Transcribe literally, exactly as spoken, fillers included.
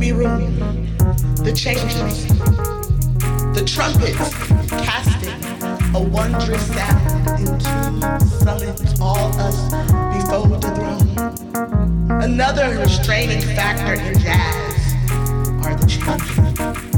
every room, the changes, the trumpets casting a wondrous sound into summons all us before the throne. Another restraining factor in jazz are the changes.